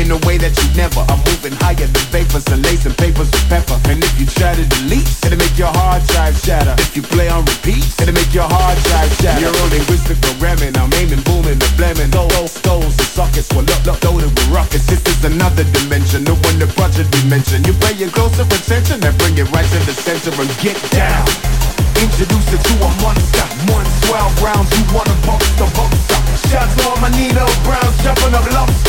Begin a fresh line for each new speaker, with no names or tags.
in a way that you never. I'm moving higher than vapors and lacing papers with pepper. And if you try to delete, it'll make your hard drive shatter. If you play on repeat, it'll make your hard drive shatter. Neuro-linguistic programming, I'm aiming, booming, the blaming. Skulls and sockets, well loaded with rockets. This is another dimension, the one that budget we mentioned. You pay your closer attention and bring it right to the center and get down. Introduce it to a monster. 112 rounds, you wanna bump the bumper. Shots on my Nino Browns, jumping up lumps.